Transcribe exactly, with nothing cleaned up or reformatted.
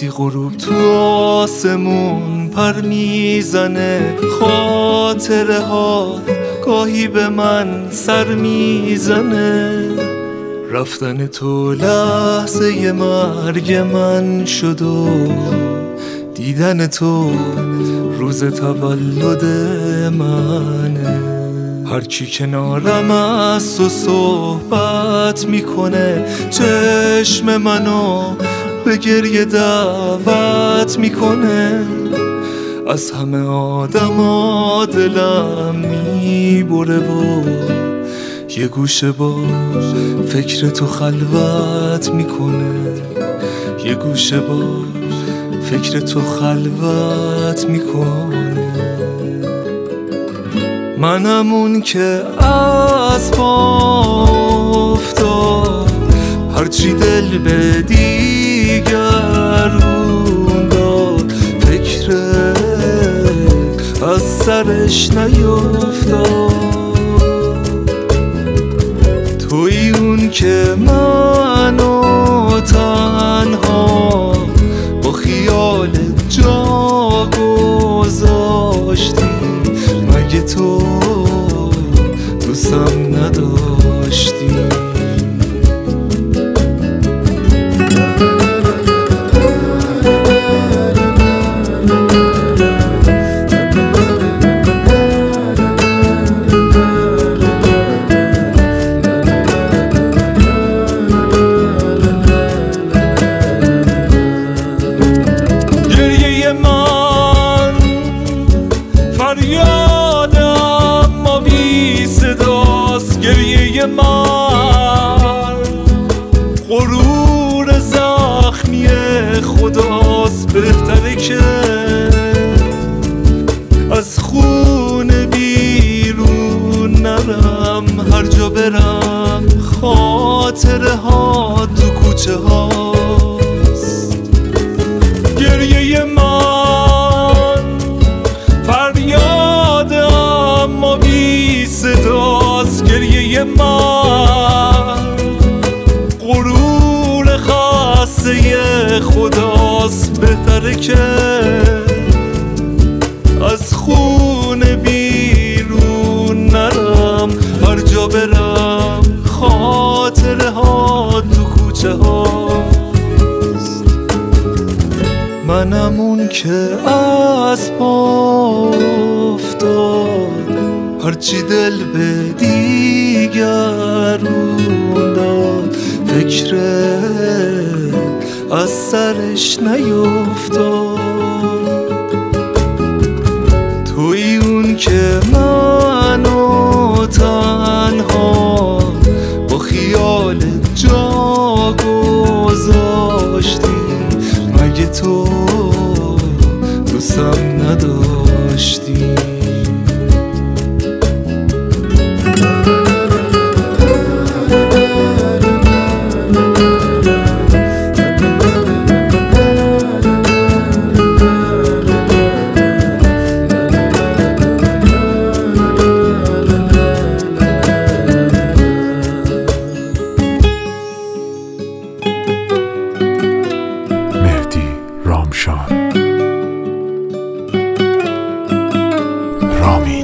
وقتی غروب تو آسمون پر میزنه، خاطره ها گاهی به من سر میزنه. رفتن تو لحظه مرگ من شد و دیدن تو روز تولد منه. هر کی کنارم است و صحبت میکنه، چشم منو به گریه دعوت میکنه. از همه آدما دلم میبره و یه گوشه با فکر تو خلوت میکنه، یه گوشه با فکر تو خلوت میکنه. منم اون که از پا افتاد، هرچی دل به دیگرون داد، فکر از سرش نیفتاد. توی اون که منو تنها با خیال جا گذاشتی، مگه تو دوستم نداشتی؟ فریادم ما بی صداست، گریه من غرور زخمی خداست. بهتره که از خونه بیرون نرم، هر جا برم خاطره ها تو کوچه هاست. گریه من اما بی صداست، گریه من غرور خاصه خداست. بهتره که از خونه بیرون نرم، هر جا برم خاطره ها تو کوچه هاست. منم اون که از پا افتاد، هرچی دل به دیگرون داد، فکر از سرش نیفتاد. توی اون که منو تنها با خیال جا گذاشتی، مگه تو دوستم نداشتی؟ رامی